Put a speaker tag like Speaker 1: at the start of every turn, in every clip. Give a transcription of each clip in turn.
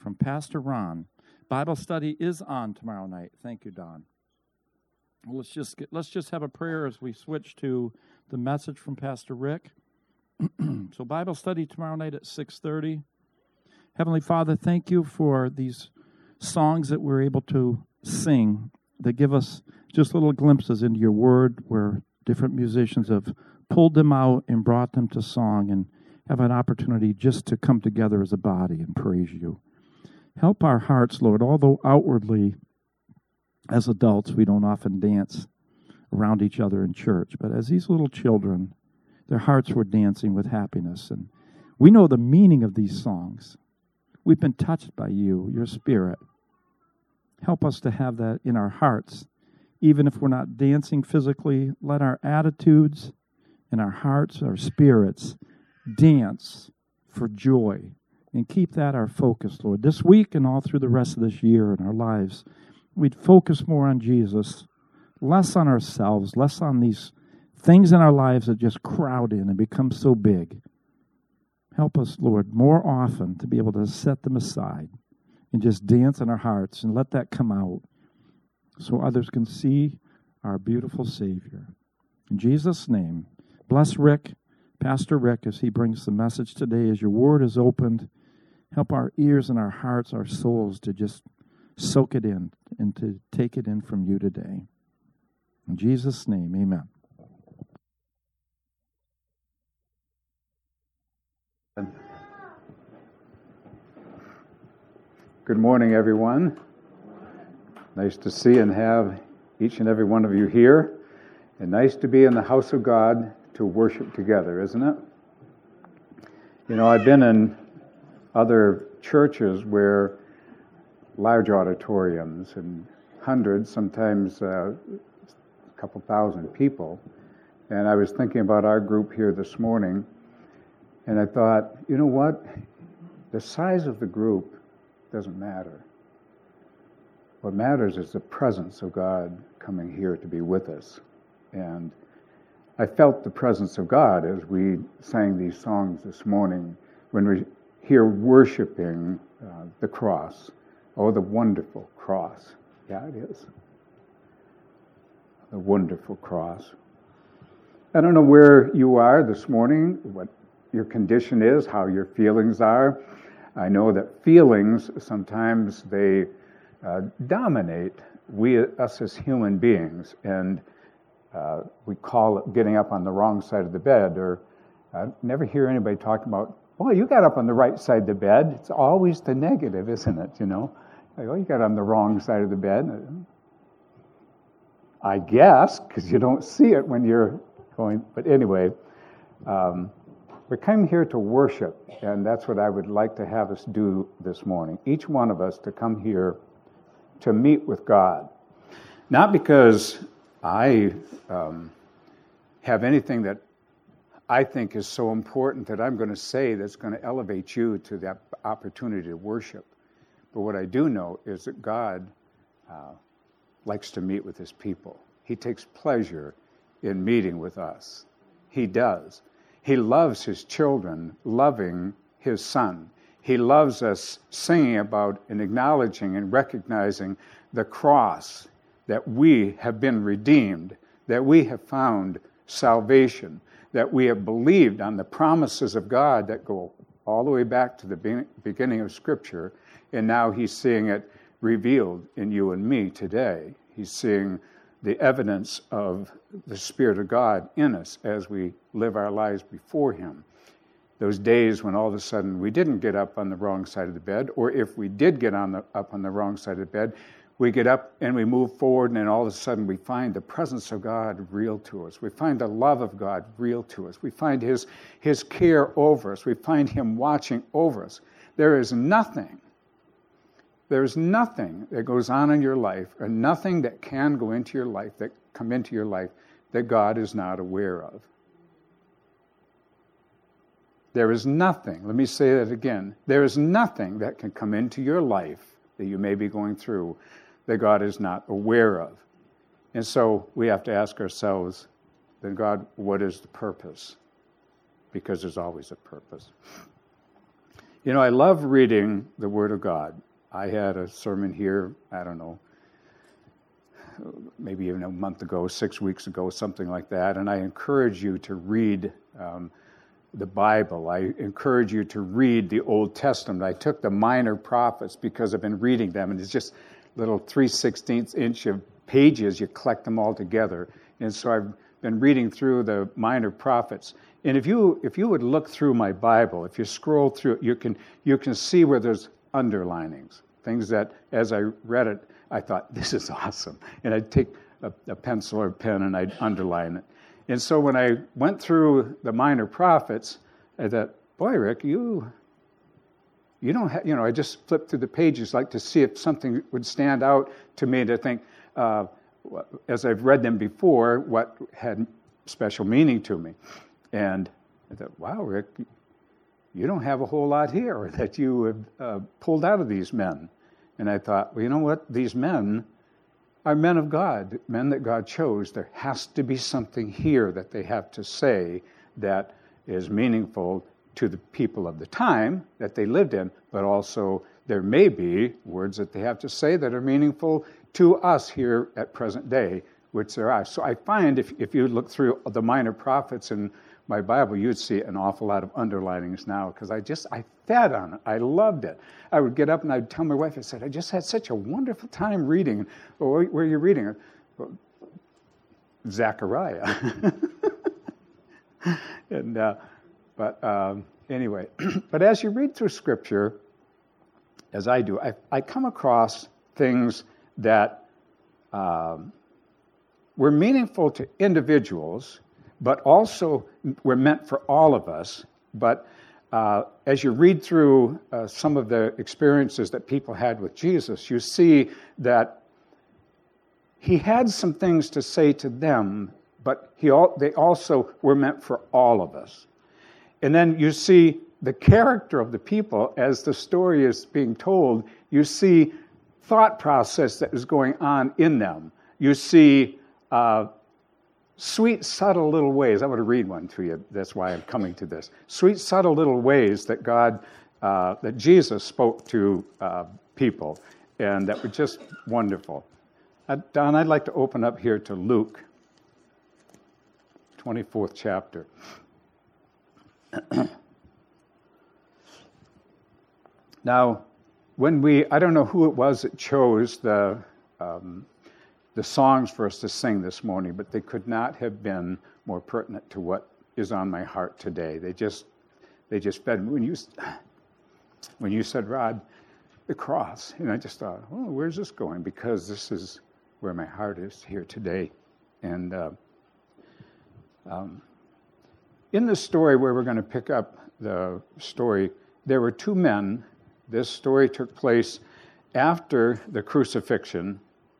Speaker 1: from Pastor Ron. Bible study is on tomorrow night. Thank you, Don. Let's just have a prayer as we switch to the message from Pastor Rick. So Bible study tomorrow night at 6:30. Heavenly Father, thank you for these songs that we're able to sing that give us just little glimpses into your word where different musicians have pulled them out and brought them to song and have an opportunity just to come together as a body and praise you. Help our hearts, Lord, although outwardly as adults we don't often dance around each other in church, but as these little children, their hearts were dancing with happiness. And we know the meaning of these songs. We've been touched by you, your Spirit. Help us to have that in our hearts. Even if we're not dancing physically, let our attitudes and our hearts, our spirits, dance for joy. And keep that our focus, Lord. This week and all through the rest of this year in our lives, we'd focus more on Jesus, less on ourselves, less on these things in our lives that just crowd in and become so big. Help us, Lord, more often to be able to set them aside and just dance in our hearts and let that come out so others can see our beautiful Savior. In Jesus' name, bless Rick, Pastor Rick, as he brings the message today, as your word is opened. Help our ears and our hearts, our souls to just soak it in and to take it in from you today. In Jesus' name, amen.
Speaker 2: Good morning, everyone. Nice to see and have each and every one of you here. And nice to be in the house of God to worship together, isn't it? You know, I've been in other churches where large auditoriums and hundreds, sometimes a couple thousand people. And I was thinking about our group here this morning, and I thought, you know what? The size of the group doesn't matter. What matters is the presence of God coming here to be with us. And I felt the presence of God as we sang these songs this morning when we here worshiping the cross. Oh, the wonderful cross. Yeah, it is. The wonderful cross. I don't know where you are this morning, what your condition is, how your feelings are. I know that feelings, sometimes they dominate us as human beings, and we call it getting up on the wrong side of the bed, or I never hear anybody talking about, oh, you got up on the right side of the bed. It's always the negative, isn't it, you know? Like, oh, you got on the wrong side of the bed. I guess, because you don't see it when you're going, but anyway, we're coming here to worship, and that's what I would like to have us do this morning. Each one of us to come here to meet with God. Not because I have anything that I think is so important that I'm going to say that's going to elevate you to that opportunity to worship. But what I do know is that God likes to meet with his people. He takes pleasure in meeting with us. He does. He loves his children, loving his Son. He loves us singing about and acknowledging and recognizing the cross, that we have been redeemed, that we have found salvation, that we have believed on the promises of God that go all the way back to the beginning of Scripture, and now he's seeing it revealed in you and me today. He's seeing the evidence of the Spirit of God in us as we live our lives before him. Those days when all of a sudden we didn't get up on the wrong side of the bed, or if we did get up on the wrong side of the bed, we get up and we move forward, and then all of a sudden we find the presence of God real to us. We find the love of God real to us. We find his care over us. We find him watching over us. There is nothing that goes on in your life, or nothing that can go into your life, that come into your life, that God is not aware of. There is nothing, let me say that again, there is nothing that can come into your life that you may be going through that God is not aware of. And so we have to ask ourselves, then God, what is the purpose? Because there's always a purpose. You know, I love reading the Word of God. I had a sermon here, I don't know, maybe even a month ago, 6 weeks ago, something like that, and I encourage you to read the Bible. I encourage you to read the Old Testament. I took the minor prophets because I've been reading them, and it's just little 3/16 inch of pages. You collect them all together. And so I've been reading through the minor prophets. And if you would look through my Bible, if you scroll through it, you can see where there's underlinings, things that as I read it, I thought, this is awesome. And I'd take a pencil or a pen and I'd underline it. And so when I went through the minor prophets, I thought, boy, Rick, you don't have, I just flipped through the pages like to see if something would stand out to me to think, as I've read them before, what had special meaning to me. And I thought, wow, Rick, you don't have a whole lot here that you have pulled out of these men. And I thought, well, you know what? These men are men of God, men that God chose. There has to be something here that they have to say that is meaningful to the people of the time that they lived in, but also there may be words that they have to say that are meaningful to us here at present day, which there are. So I find if you look through the minor prophets in my Bible, you'd see an awful lot of underlinings now, because I fed on it. I loved it. I would get up and I'd tell my wife, I said, I just had such a wonderful time reading. Well, where are you reading? Well, Zechariah. And anyway, but as you read through Scripture, as I do, I come across things that were meaningful to individuals, but also were meant for all of us. But as you read through some of the experiences that people had with Jesus, you see that he had some things to say to them, but they also were meant for all of us. And then you see the character of the people as the story is being told. You see thought process that is going on in them. You see sweet, subtle little ways. I want to read one to you. That's why I'm coming to this. Sweet, subtle little ways that that Jesus spoke to people, and that were just wonderful. Don, I'd like to open up here to Luke, 24th chapter. Now, I don't know who it was that chose the songs for us to sing this morning, but they could not have been more pertinent to what is on my heart today. They just fed me. When you said, Rod, the cross, and I just thought, oh, where's this going? Because this is where my heart is here today. And in the story where we're going to pick up the story, there were two men. This story took place after the crucifixion,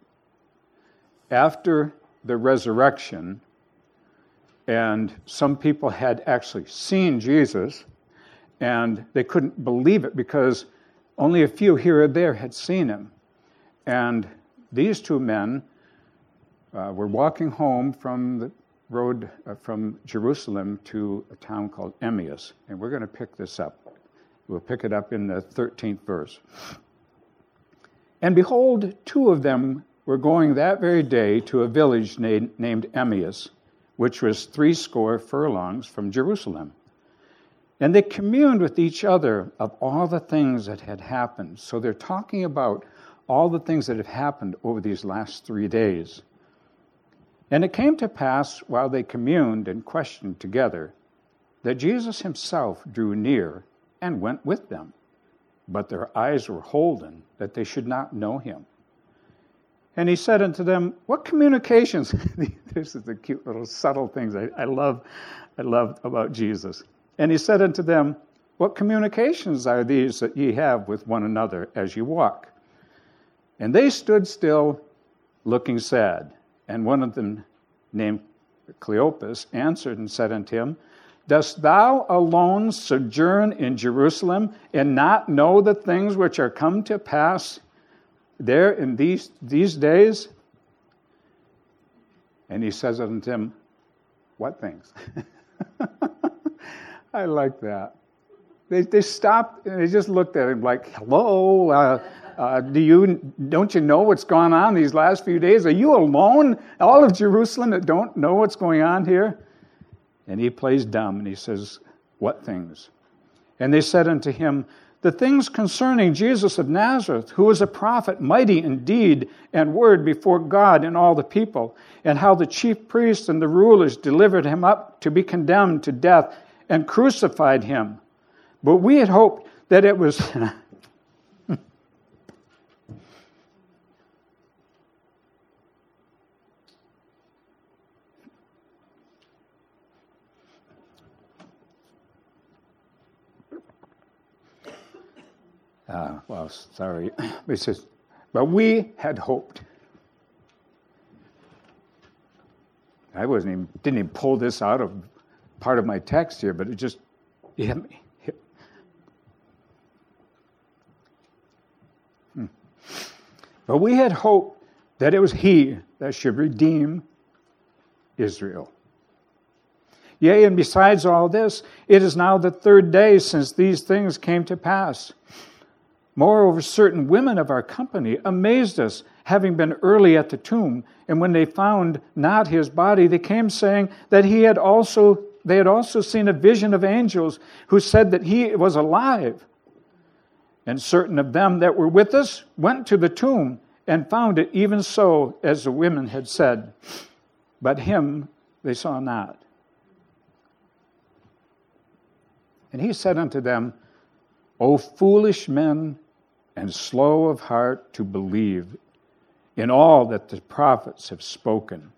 Speaker 2: after the resurrection, and some people had actually seen Jesus, and they couldn't believe it because only a few here or there had seen him. And these two men were walking home from the road from Jerusalem to a town called Emmaus, and we're going to pick this up. We'll pick it up in the 13th verse. And behold, two of them were going that very day to a village named Emmaus, which was 80 furlongs from Jerusalem. And they communed with each other of all the things that had happened. So they're talking about all the things that have happened over these last 3 days. And it came to pass, while they communed and questioned together, that Jesus himself drew near and went with them. But their eyes were holden, that they should not know him. And he said unto them, what communications? This is the cute little subtle things I love about Jesus. And he said unto them, what communications are these that ye have with one another as ye walk? And they stood still, looking sad. And one of them, named Cleopas, answered and said unto him, dost thou alone sojourn in Jerusalem, and not know the things which are come to pass there in these days? And he says unto him, what things? I like that. They stopped and they just looked at him like, hello, don't you know what's gone on these last few days? Are you alone? All of Jerusalem that don't know what's going on here? And he plays dumb and he says, what things? And they said unto him, the things concerning Jesus of Nazareth, who was a prophet, mighty in deed and word before God and all the people, and how the chief priests and the rulers delivered him up to be condemned to death and crucified him. But we had hoped that it was... sorry. He says, but we had hoped. I didn't even pull this out of part of my text here, but it just hit me. But we had hoped that it was he that should redeem Israel. Yea, and besides all this, it is now the third day since these things came to pass. Moreover, certain women of our company amazed us, having been early at the tomb, and when they found not his body, they came saying that they had also seen a vision of angels who said that he was alive. And certain of them that were with us went to the tomb and found it even so as the women had said, but him they saw not. And he said unto them, O foolish men, and slow of heart to believe in all that the prophets have spoken.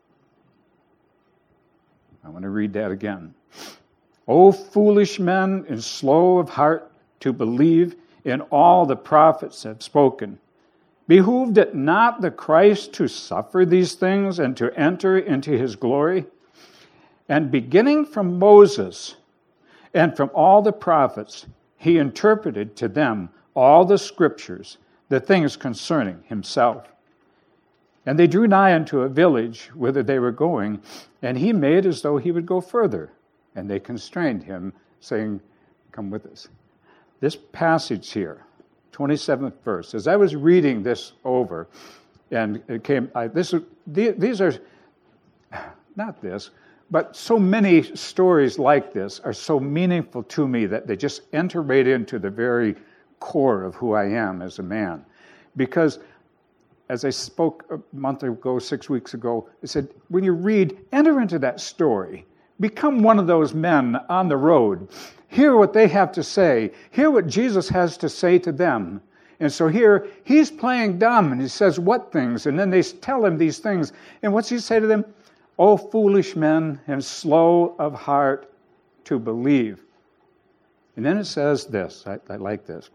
Speaker 2: I want to read that again. O foolish men, and slow of heart to believe in all the prophets have spoken. Behooved it not the Christ to suffer these things and to enter into his glory? And beginning from Moses and from all the prophets, he interpreted to them all the scriptures, the things concerning himself. And they drew nigh unto a village whither they were going, and he made as though he would go further. And they constrained him, saying, come with us. This passage here, 27th verse, as I was reading this over, and it came, these are, not this, but so many stories like this are so meaningful to me that they just enter right into the very core of who I am as a man. Because as I spoke a month ago, 6 weeks ago, I said, when you read, enter into that story. Become one of those men on the road. Hear what they have to say. Hear what Jesus has to say to them. And so here, he's playing dumb, and he says, what things? And then they tell him these things. And what's he say to them? O foolish men, and slow of heart to believe. And then it says this, I like this.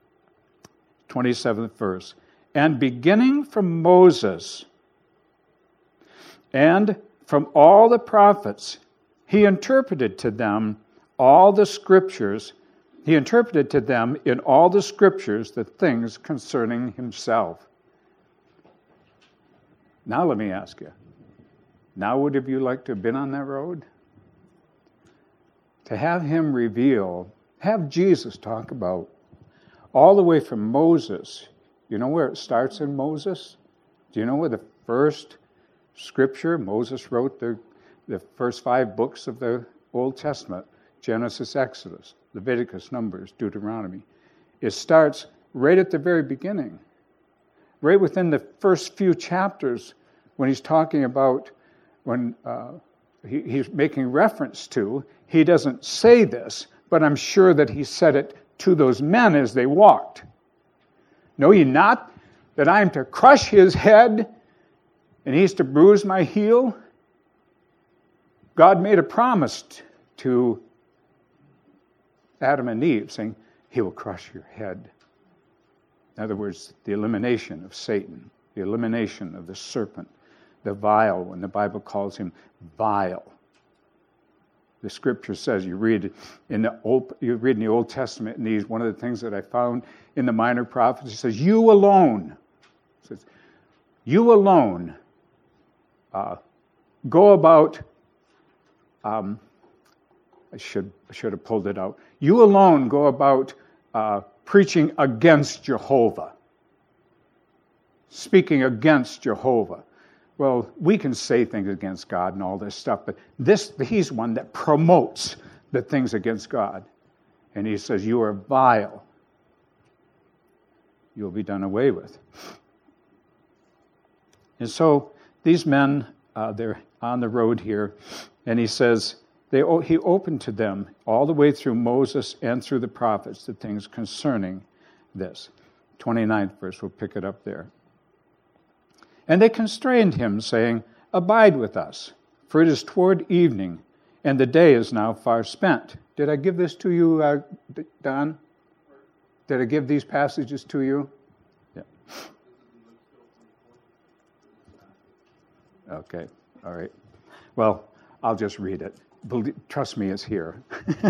Speaker 2: 27th verse. And beginning from Moses and from all the prophets, he interpreted to them all the scriptures. He interpreted to them in all the scriptures the things concerning himself. Now let me ask you. Now would have you liked to have been on that road? To have him reveal, have Jesus talk about all the way from Moses. You know where it starts in Moses? Do you know where the first scripture, Moses wrote the first 5 books of the Old Testament, Genesis, Exodus, Leviticus, Numbers, Deuteronomy. It starts right at the very beginning, right within the first few chapters when he's talking about, when he's making reference to, he doesn't say this, but I'm sure that he said it to those men as they walked. Know ye not that I am to crush his head and he's to bruise my heel? God made a promise to Adam and Eve, saying, he will crush your head. In other words, the elimination of Satan, the elimination of the serpent, the vile one. The Bible calls him vile. The scripture says, you read in the Old Testament, and these, one of the things that I found in the minor prophets, it says, you alone, go about I should have pulled it out. You alone go about preaching against Jehovah, speaking against Jehovah. Well, we can say things against God and all this stuff, but he's one that promotes the things against God. And he says, you are vile. You'll be done away with. And so these men, they're on the road here, and he says, he opened to them all the way through Moses and through the prophets the things concerning this. 29th verse, we'll pick it up there. And they constrained him, saying, abide with us, for it is toward evening, and the day is now far spent. Did I give this to you, Don? Did I give these passages to you? Yeah. Okay, all right. Well, I'll just read it. Trust me, it's here.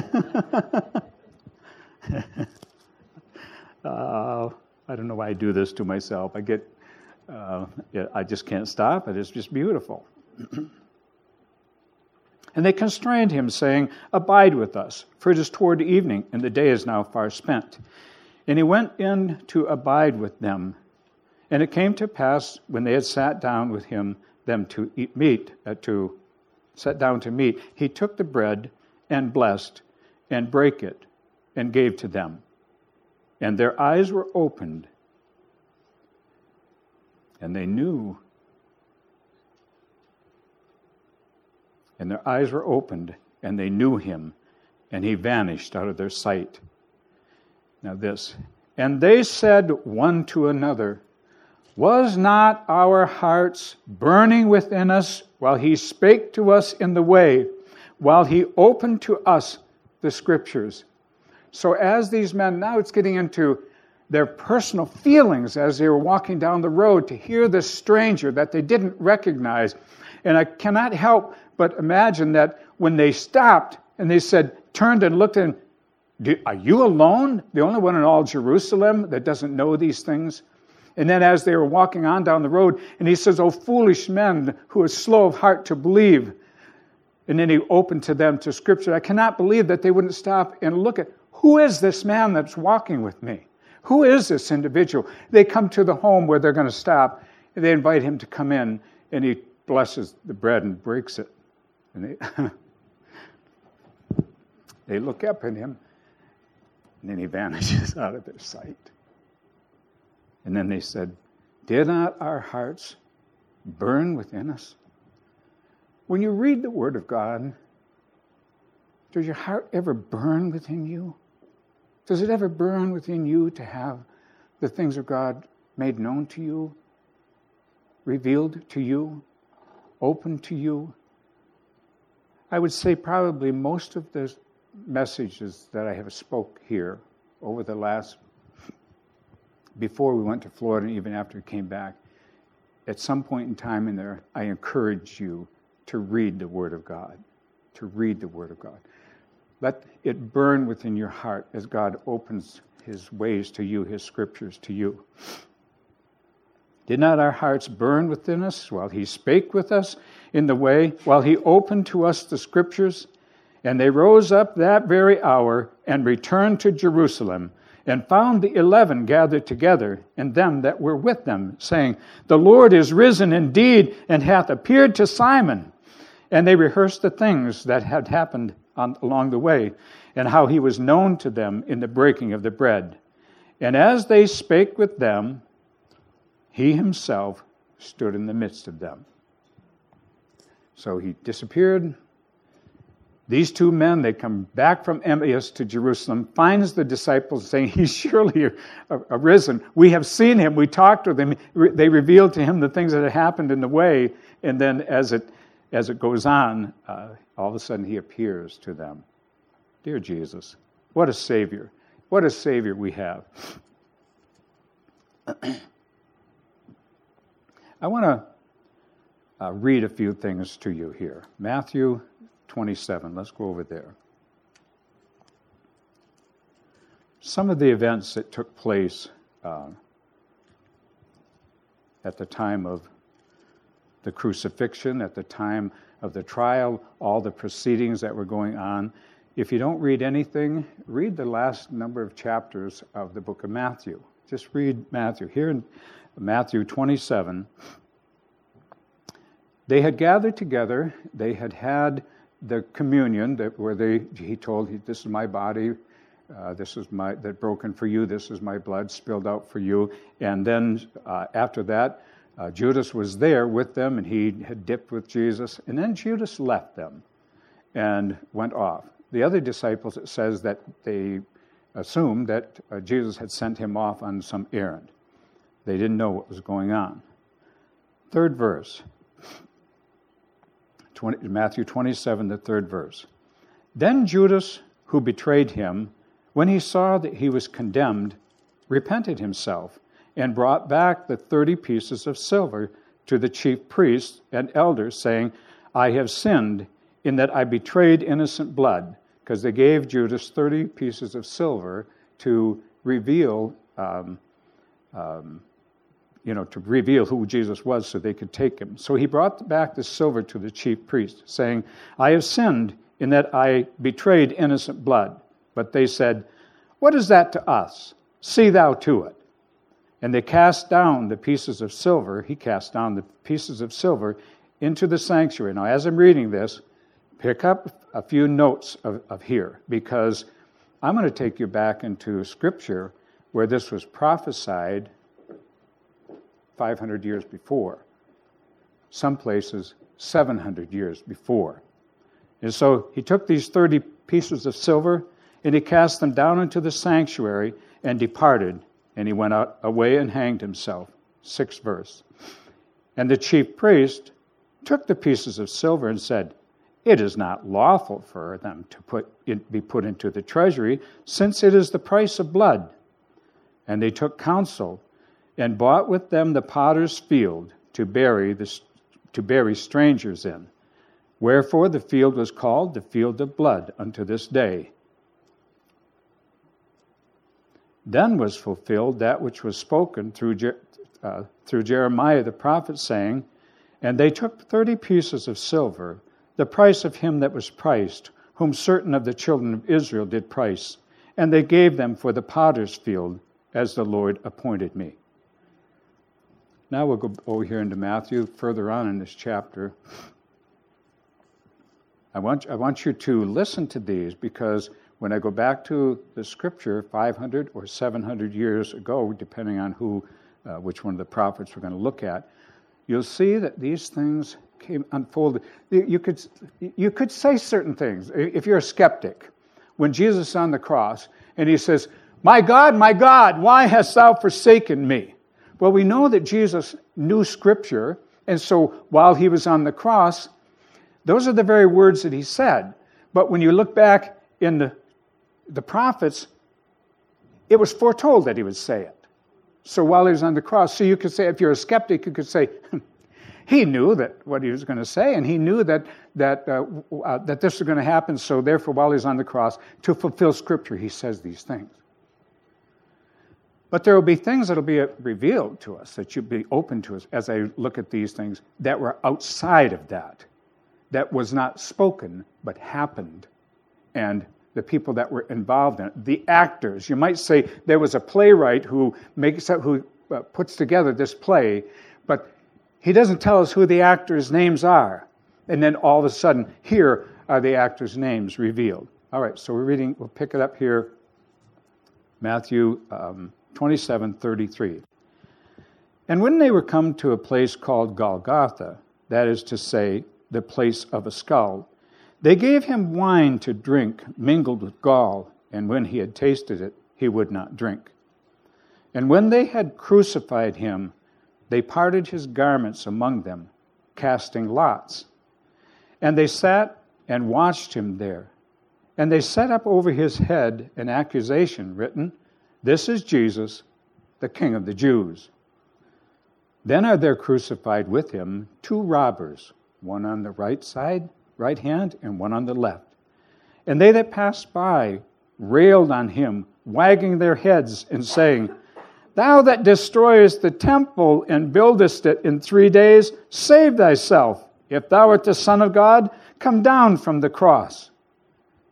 Speaker 2: I don't know why I do this to myself. I just can't stop it. It's just beautiful. And they constrained him, saying, abide with us, for it is toward evening, and the day is now far spent. And he went in to abide with them. And it came to pass, when they had sat down with him, them to eat meat, sat down to meat, he took the bread and blessed and brake it and gave to them. And their eyes were opened, and they knew. And their eyes were opened, and they knew him, and he vanished out of their sight. Now this, and they said one to another, was not our hearts burning within us while he spake to us in the way, while he opened to us the Scriptures? So as these men, now it's getting into their personal feelings as they were walking down the road to hear this stranger that they didn't recognize. And I cannot help but imagine that when they stopped and they said, turned and looked at him, are you alone? The only one in all Jerusalem that doesn't know these things? And then as they were walking on down the road, and he says, O foolish men who are slow of heart to believe. And then he opened to them to Scripture. I cannot believe that they wouldn't stop and look at, who is this man that's walking with me? Who is this individual? They come to the home where they're going to stop, and they invite him to come in, and he blesses the bread and breaks it. And they look up at him, and then he vanishes out of their sight. And then they said, did not our hearts burn within us? When you read the Word of God, does your heart ever burn within you? Does it ever burn within you to have the things of God made known to you, revealed to you, open to you? I would say probably most of the messages that I have spoke here over the last, before we went to Florida and even after we came back, at some point in time in there, I encourage you to read the Word of God, to read the Word of God. Let it burn within your heart as God opens His ways to you, His Scriptures to you. Did not our hearts burn within us while He spake with us in the way, while He opened to us the Scriptures? And they rose up that very hour and returned to Jerusalem, and found the 11 gathered together, and them that were with them, saying, the Lord is risen indeed, and hath appeared to Simon. And they rehearsed the things that had happened along the way, and how He was known to them in the breaking of the bread. And as they spake with them, He Himself stood in the midst of them. So He disappeared. These two men, they come back from Emmaus to Jerusalem, finds the disciples saying, he's surely arisen. We have seen Him. We talked with Him. They revealed to Him the things that had happened in the way. And then as it goes on, all of a sudden He appears to them. Dear Jesus, what a Savior. What a Savior we have. I want to read a few things to you here. Matthew 27. Let's go over there. Some of the events that took place at the time of the crucifixion, at the time of the trial, all the proceedings that were going on. If you don't read anything, read the last number of chapters of the book of Matthew. Just read Matthew. Here in Matthew 27, they had gathered together. They had had the communion where he told, this is my body, this is that broken for you, this is my blood spilled out for you. And then after that, Judas was there with them, and he had dipped with Jesus. And then Judas left them and went off. The other disciples, it says that they assumed that Jesus had sent him off on some errand. They didn't know what was going on. Third verse, Matthew 27, the third verse. Then Judas, who betrayed him, when he saw that he was condemned, repented himself and brought back the 30 pieces of silver to the chief priests and elders, saying, I have sinned in that I betrayed innocent blood. Because they gave Judas 30 pieces of silver to reveal, to reveal who Jesus was so they could take him. So he brought back the silver to the chief priest, saying, I have sinned in that I betrayed innocent blood. But they said, what is that to us? See thou to it. And they cast down the pieces of silver. He cast down the pieces of silver into the sanctuary. Now, as I'm reading this, pick up a few notes of here, because I'm going to take you back into Scripture where this was prophesied 500 years before. Some places 700 years before. And so he took these 30 pieces of silver and he cast them down into the sanctuary and departed, and he went out away and hanged himself. 6th verse. And the chief priest took the pieces of silver and said, it is not lawful for them to be put into the treasury, since it is the price of blood. And they took counsel and bought with them the potter's field to bury strangers in. Wherefore the field was called the field of blood unto this day. Then was fulfilled that which was spoken through Jeremiah the prophet, saying, and they took 30 pieces of silver, the price of him that was priced, whom certain of the children of Israel did price, and they gave them for the potter's field, as the Lord appointed me. Now we'll go over here into Matthew, further on in this chapter. I want you to listen to these, because when I go back to the Scripture 500 or 700 years ago, depending on which one of the prophets we're going to look at, you'll see that these things came unfolded. You could say certain things. If you're a skeptic, when Jesus is on the cross and he says, my God, why hast thou forsaken me? Well, we know that Jesus knew Scripture, and so while he was on the cross, those are the very words that he said. But when you look back in the prophets, it was foretold that he would say it. So while he was on the cross, so you could say, if you're a skeptic, you could say, he knew that what he was going to say, and he knew that this was going to happen. So therefore, while he's on the cross, to fulfill Scripture, he says these things. But there will be things that will be revealed to us, that you'll be open to us as I look at these things that were outside of that was not spoken, but happened. And the people that were involved in it, the actors. You might say there was a playwright who puts together this play, but he doesn't tell us who the actors' names are. And then all of a sudden, here are the actors' names revealed. All right, so we'll pick it up here, Matthew 27:33. And when they were come to a place called Golgotha, that is to say, the place of a skull, they gave him wine to drink mingled with gall, and when he had tasted it, he would not drink. And when they had crucified him, they parted his garments among them, casting lots. And they sat and watched him there. And they set up over his head an accusation written, This is Jesus, the King of the Jews. Then are there crucified with him 2 robbers, one on the right hand, and one on the left. And they that passed by railed on him, wagging their heads and saying, Thou that destroyest the temple and buildest it in 3 days, save thyself. If thou art the Son of God, come down from the cross.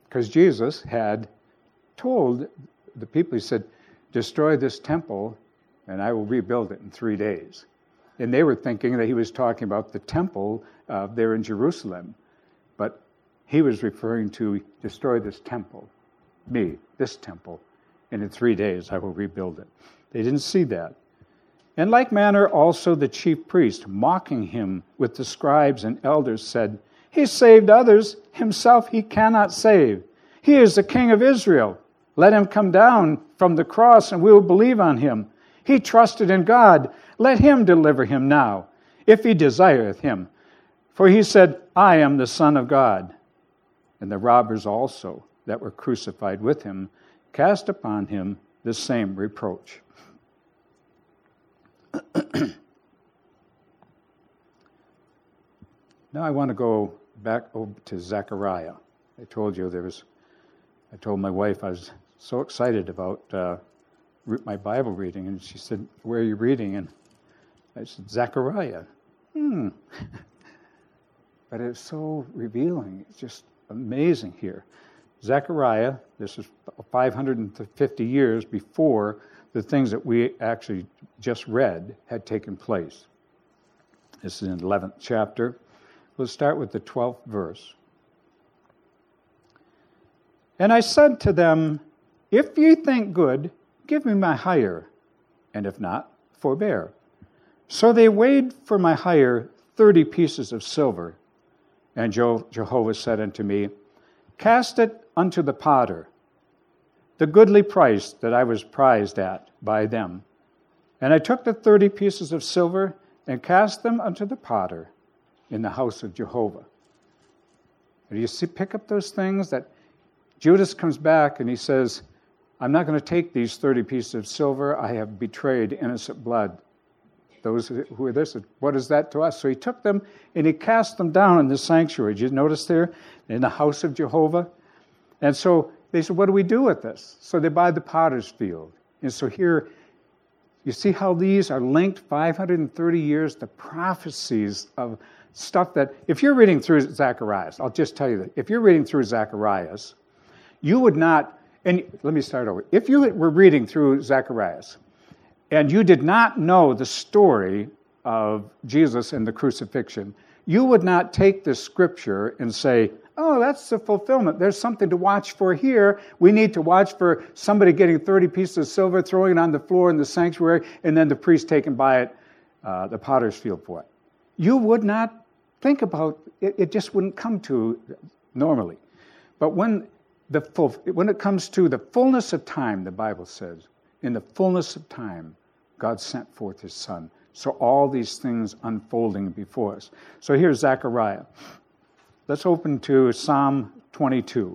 Speaker 2: Because Jesus had told the people, he said, destroy this temple and I will rebuild it in 3 days. And they were thinking that he was talking about the temple there in Jerusalem. But he was referring to destroy this temple, this temple, and in 3 days I will rebuild it. They didn't see that. In like manner also the chief priest, mocking him with the scribes and elders, said, he saved others, himself he cannot save. He is the King of Israel. Let him come down from the cross and we will believe on him. He trusted in God. Let him deliver him now, if he desireth him. For he said, I am the Son of God. And the robbers also that were crucified with him cast upon him the same reproach. Now I want to go back over to Zechariah. I told my wife I was so excited about my Bible reading, and she said, where are you reading? And I said, Zechariah. But it's so revealing. It's just amazing here. Zechariah, this is 550 years before the things that we actually just read had taken place. This is in the 11th chapter. Let's start with the 12th verse. And I said to them, if ye think good, give me my hire, and if not, forbear. So they weighed for my hire 30 pieces of silver. And Jehovah said unto me, cast it unto the potter, the goodly price that I was prized at by them. And I took the 30 pieces of silver and cast them unto the potter in the house of Jehovah. And you see, pick up those things that Judas comes back and he says, I'm not going to take these 30 pieces of silver. I have betrayed innocent blood. Those who are this, what is that to us? So he took them and he cast them down in the sanctuary. Did you notice there? In the house of Jehovah. And so they said, what do we do with this? So they buy the potter's field. And so here, you see how these are linked 530 years to prophecies of stuff that, if you're reading through Zacharias, I'll just tell you that, if you're reading through Zacharias, you would not, and let me start over. If you were reading through Zacharias, and you did not know the story of Jesus and the crucifixion, you would not take this scripture and say, oh, that's the fulfillment. There's something to watch for here. We need to watch for somebody getting 30 pieces of silver, throwing it on the floor in the sanctuary, and then the priest taking by it, the potter's field for it. You would not think about it. It just wouldn't come to normally. But when it comes to the fullness of time, the Bible says, in the fullness of time, God sent forth his Son. So all these things unfolding before us. So here's Zechariah. Let's open to Psalm 22.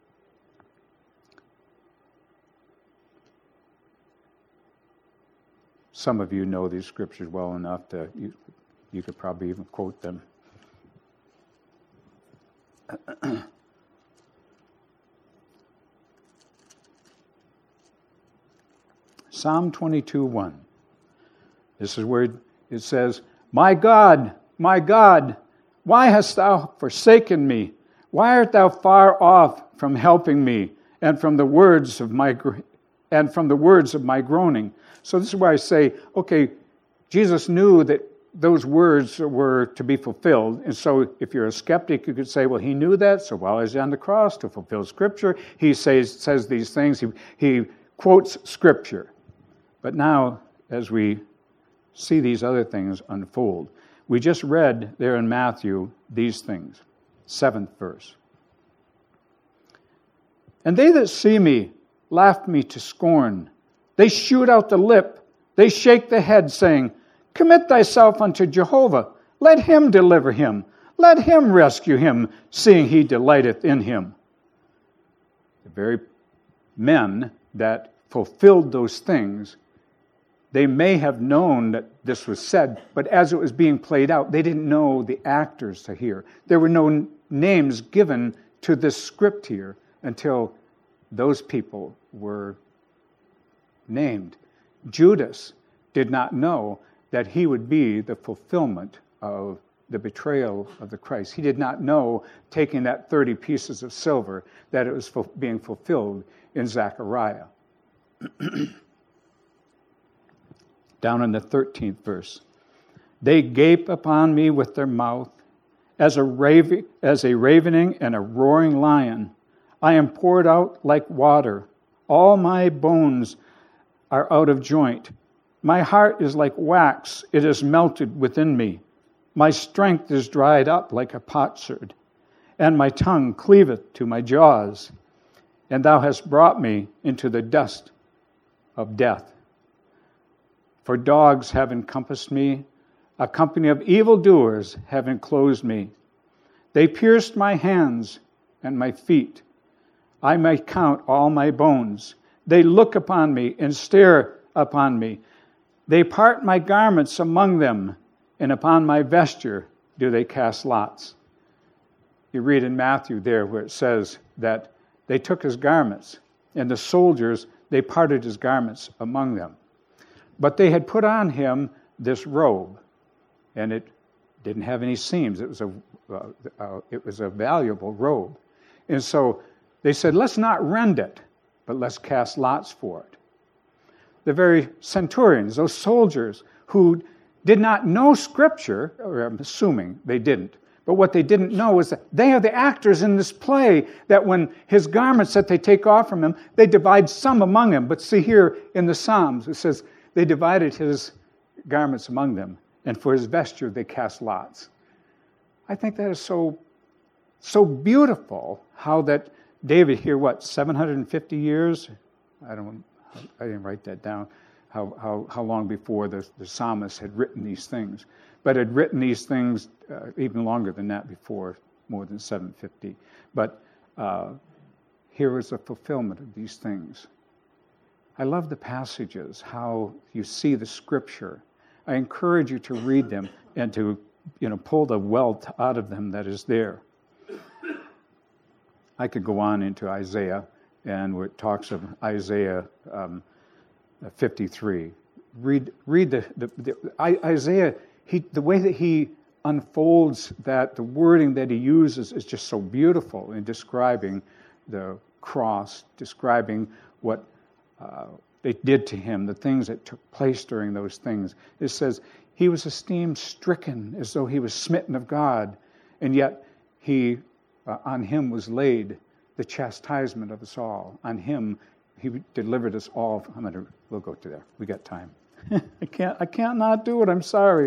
Speaker 2: Some of you know these scriptures well enough that you could probably even quote them. Psalm 22:1. This is where it says, my God, why hast thou forsaken me? Why art thou far off from helping me, and from the words of my groaning? So this is why I say, okay, Jesus knew that those words were to be fulfilled. And so if you're a skeptic, you could say, well, he knew that, so while he's on the cross to fulfill Scripture, he says these things, he quotes Scripture. But now, as we see these other things unfold, we just read there in Matthew these things. 7th verse. And they that see me laugh me to scorn. They shoot out the lip. They shake the head, saying, commit thyself unto Jehovah. Let him deliver him. Let him rescue him, seeing he delighteth in him. The very men that fulfilled those things, they may have known that this was said, but as it was being played out, they didn't know the actors to hear. There were no names given to this script here until those people were named. Judas did not know that he would be the fulfillment of the betrayal of the Christ. He did not know, taking that 30 pieces of silver, that it was being fulfilled in Zechariah. Down in the 13th verse. They gape upon me with their mouth, as a ravening and a roaring lion. I am poured out like water. All my bones are out of joint. My heart is like wax. It is melted within me. My strength is dried up like a potsherd, and my tongue cleaveth to my jaws. And thou hast brought me into the dust of death. For dogs have encompassed me. A company of evildoers have enclosed me. They pierced my hands and my feet. I may count all my bones. They look upon me and stare upon me. They part my garments among them, and upon my vesture do they cast lots. You read in Matthew there where it says that they took his garments, and the soldiers, they parted his garments among them. But they had put on him this robe, and it didn't have any seams. It was a valuable robe. And so they said, let's not rend it, but let's cast lots for it. The very centurions, those soldiers who did not know Scripture, or I'm assuming they didn't, but what they didn't know is that they are the actors in this play, that when his garments that they take off from him, they divide some among him. But see here in the Psalms, it says they divided his garments among them, and for his vesture they cast lots. I think that is so beautiful how that David here, 750 years? I didn't write that down, how long before the psalmist had written these things. But had written these things even longer than that before, more than 750. But here is a fulfillment of these things. I love the passages, how you see the Scripture. I encourage you to read them and to pull the wealth out of them that is there. I could go on into Isaiah, and where it talks of Isaiah 53. Read the Isaiah. The way that he unfolds that, the wording that he uses is just so beautiful in describing the cross, describing what they did to him, the things that took place during those things. It says he was esteemed stricken, as though he was smitten of God, and yet on him was laid the chastisement of us all. On him he delivered us all. We'll go to there. We got time. I can't not do it. I'm sorry.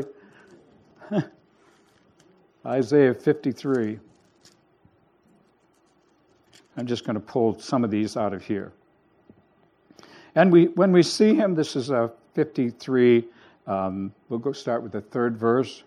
Speaker 2: Isaiah 53. I'm just going to pull some of these out of here. And when we see him, this is 53. We'll go start with the third verse.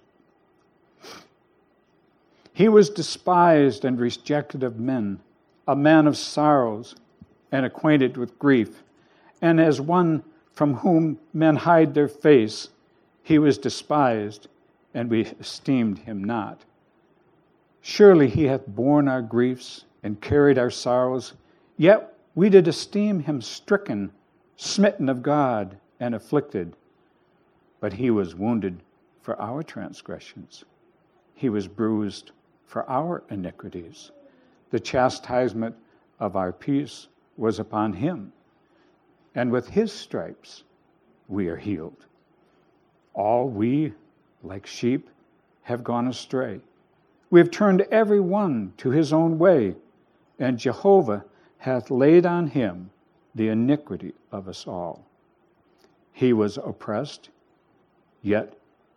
Speaker 2: He was despised and rejected of men, a man of sorrows and acquainted with grief. And as one from whom men hide their face, he was despised, and we esteemed him not. Surely he hath borne our griefs and carried our sorrows, yet we did esteem him stricken, smitten of God, and afflicted. But he was wounded for our transgressions. He was bruised for our iniquities. The chastisement of our peace was upon him, and with his stripes we are healed. All we, like sheep, have gone astray. We have turned every one to his own way, and Jehovah hath laid on him the iniquity of us all. He was oppressed, yet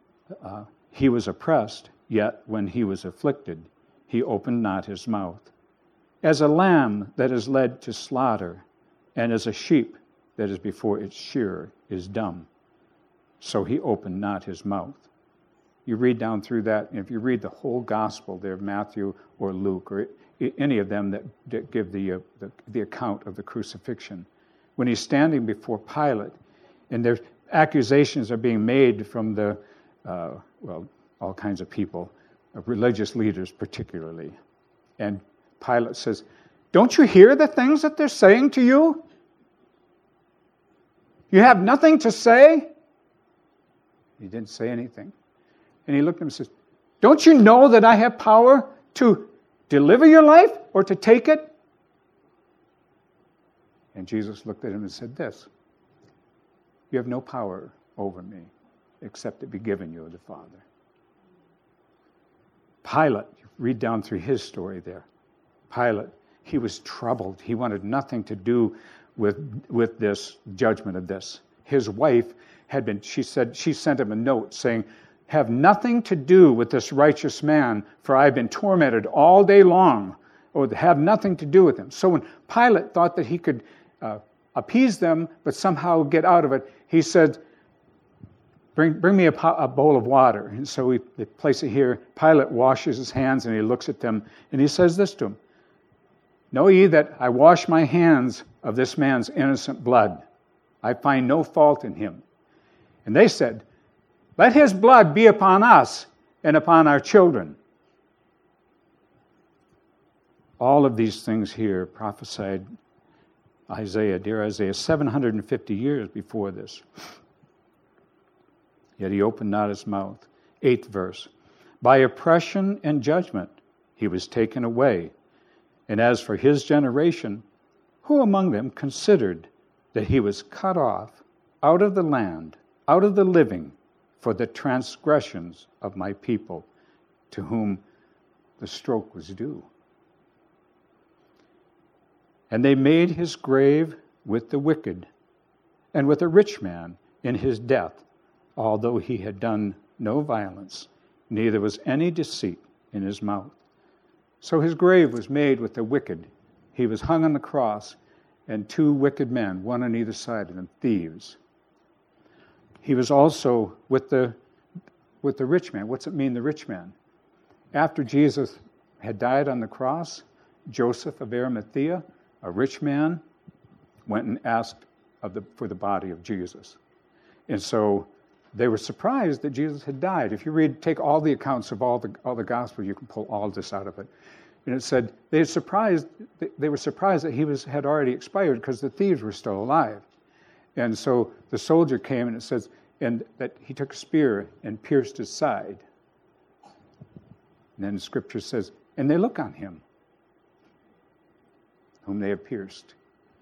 Speaker 2: when he was afflicted, he opened not his mouth. As a lamb that is led to slaughter, and as a sheep that is before its shearer is dumb, so he opened not his mouth. You read down through that, and if you read the whole gospel there, Matthew or Luke, or any of them that give the account of the crucifixion, when he's standing before Pilate, and there's accusations are being made from the, all kinds of people, religious leaders particularly. And Pilate says, don't you hear the things that they're saying to you? You have nothing to say? He didn't say anything. And he looked at him and says, Don't you know that I have power to deliver your life or to take it? And Jesus looked at him and said this, you have no power over me except it be given you of the Father. Pilate, read down through his story there. Pilate, he was troubled. He wanted nothing to do with this judgment of this. His wife she sent him a note saying, have nothing to do with this righteous man, for I've been tormented all day long, or have nothing to do with him. So when Pilate thought that he could appease them, but somehow get out of it, he said, bring me a bowl of water. And so they place it here. Pilate washes his hands and he looks at them and he says this to them, know ye that I wash my hands of this man's innocent blood. I find no fault in him. And they said, let his blood be upon us and upon our children. All of these things here prophesied Isaiah, dear Isaiah, 750 years before this. Yet he opened not his mouth. 8th verse. By oppression and judgment he was taken away. And as for his generation, who among them considered that he was cut off out of the land, out of the living, for the transgressions of my people, to whom the stroke was due? And they made his grave with the wicked, and with a rich man in his death, although he had done no violence, neither was any deceit in his mouth. So his grave was made with the wicked. He was hung on the cross, and 2 wicked men, one on either side of him, thieves. He was also with the rich man. What's it mean, the rich man? After Jesus had died on the cross, Joseph of Arimathea, a rich man, went and asked for the body of Jesus. And so they were surprised that Jesus had died. If you take all the accounts of all the Gospels, you can pull all this out of it. And it said they were surprised that he had already expired because the thieves were still alive. And so the soldier came, and it says, and that he took a spear and pierced his side. And then the Scripture says, and they look on him, whom they have pierced.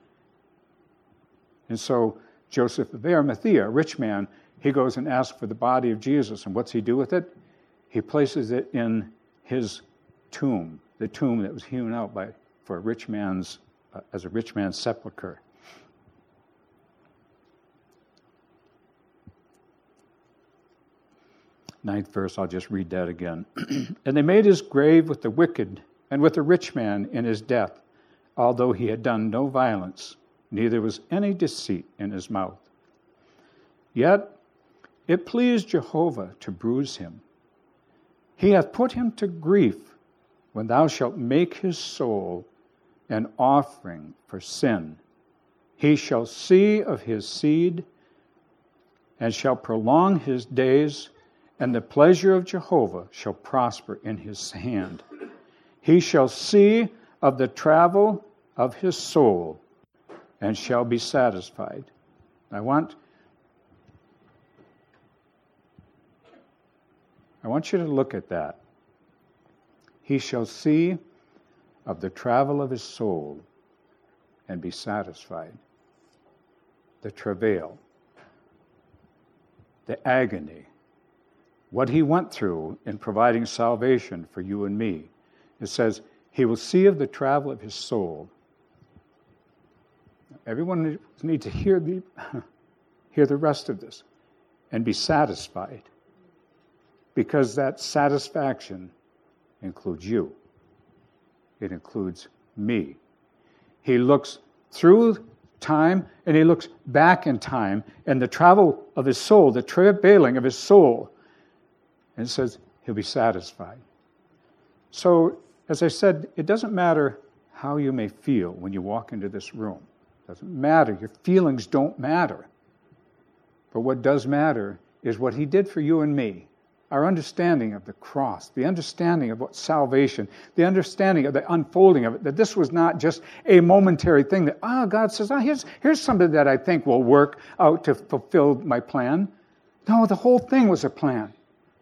Speaker 2: And so Joseph of Arimathea, a rich man, he goes and asks for the body of Jesus. And what's he do with it? He places it in his tomb, the tomb that was hewn out as a rich man's sepulcher. 9th verse, I'll just read that again. And they made his grave with the wicked and with the rich man in his death, although he had done no violence, neither was any deceit in his mouth. Yet it pleased Jehovah to bruise him. He hath put him to grief when thou shalt make his soul an offering for sin. He shall see of his seed and shall prolong his days, and the pleasure of Jehovah shall prosper in his hand. He shall see of the travel of his soul and shall be satisfied. I want you to look at that. He shall see of the travel of his soul and be satisfied. The travail, the agony, what he went through in providing salvation for you and me. It says, he will see of the travel of his soul. Everyone needs to hear the rest of this and be satisfied, because that satisfaction includes you. It includes me. He looks through time and he looks back in time, and the travel of his soul, the travailing of his soul, and it says he'll be satisfied. So, as I said, it doesn't matter how you may feel when you walk into this room. It doesn't matter. Your feelings don't matter. But what does matter is what he did for you and me. Our understanding of the cross, the understanding of what salvation, the understanding of the unfolding of it, that this was not just a momentary thing that, God says, here's something that I think will work out to fulfill my plan. No, the whole thing was a plan.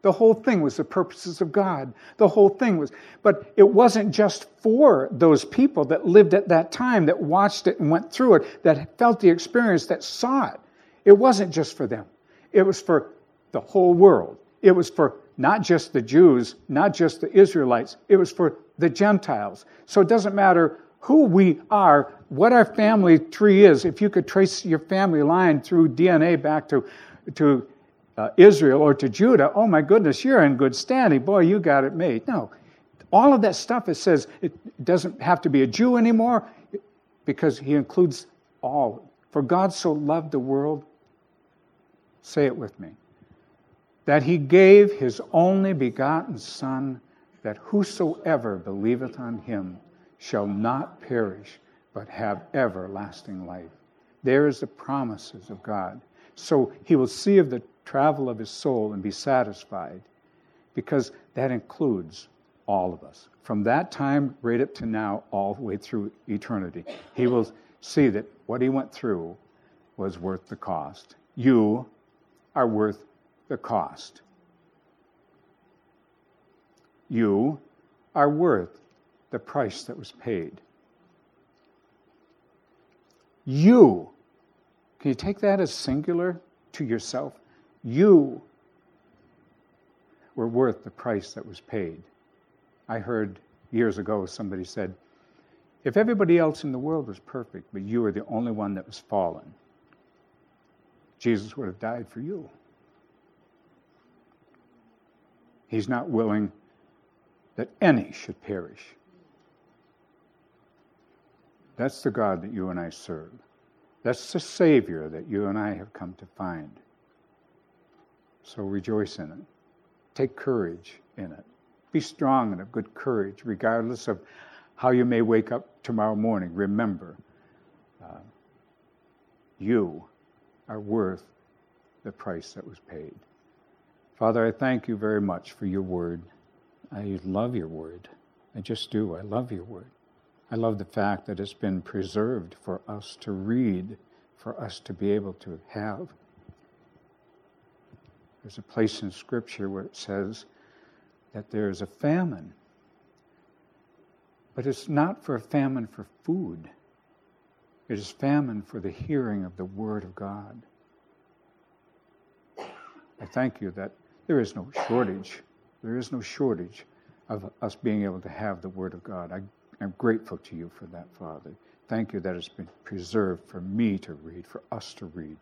Speaker 2: The whole thing was the purposes of God. The whole thing was, but it wasn't just for those people that lived at that time, that watched it and went through it, that felt the experience, that saw it. It wasn't just for them. It was for the whole world. It was for not just the Jews, not just the Israelites. It was for the Gentiles. So it doesn't matter who we are, what our family tree is. If you could trace your family line through DNA back to Israel or to Judah, oh my goodness, you're in good standing. Boy, you got it made. No, all of that stuff, it says it doesn't have to be a Jew anymore because he includes all. For God so loved the world, say it with me, that he gave his only begotten Son, that whosoever believeth on him shall not perish, but have everlasting life. There is the promises of God. So he will see of the travel of his soul and be satisfied, because that includes all of us. From that time right up to now, all the way through eternity. He will see that what he went through was worth the cost. You are worth the cost. You are worth the price that was paid. You, can you take that as singular to yourself? You were worth the price that was paid. I heard years ago somebody said, if everybody else in the world was perfect, but you were the only one that was fallen, Jesus would have died for you. He's not willing that any should perish. That's the God that you and I serve. That's the Savior that you and I have come to find. So rejoice in it. Take courage in it. Be strong and of good courage, regardless of how you may wake up tomorrow morning. Remember, you are worth the price that was paid. Father, I thank you very much for your word. I love your word. I just do. I love your word. I love the fact that it's been preserved for us to read, for us to be able to have. There's a place in Scripture where it says that there is a famine. But it's not for a famine for food. It is famine for the hearing of the Word of God. I thank you that there is no shortage. There is no shortage of us being able to have the Word of God. I'm grateful to you for that, Father. Thank you that it's been preserved for me to read, for us to read.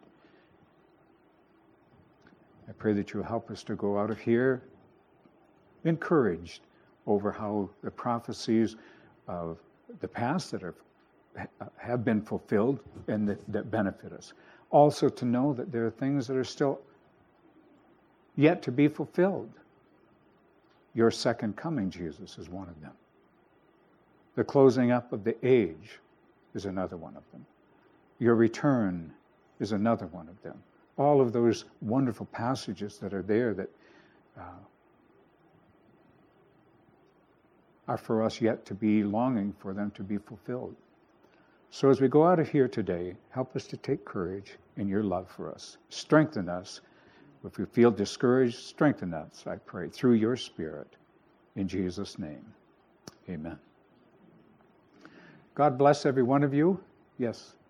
Speaker 2: I pray that you will help us to go out of here encouraged over how the prophecies of the past that have been fulfilled and that benefit us. Also to know that there are things that are still yet to be fulfilled. Your second coming, Jesus, is one of them. The closing up of the age is another one of them. Your return is another one of them. All of those wonderful passages that are there that are for us yet to be longing for them to be fulfilled. So as we go out of here today, help us to take courage in your love for us. Strengthen us. If we feel discouraged, strengthen us, I pray, through your Spirit. In Jesus' name, amen. God bless every one of you. Yes.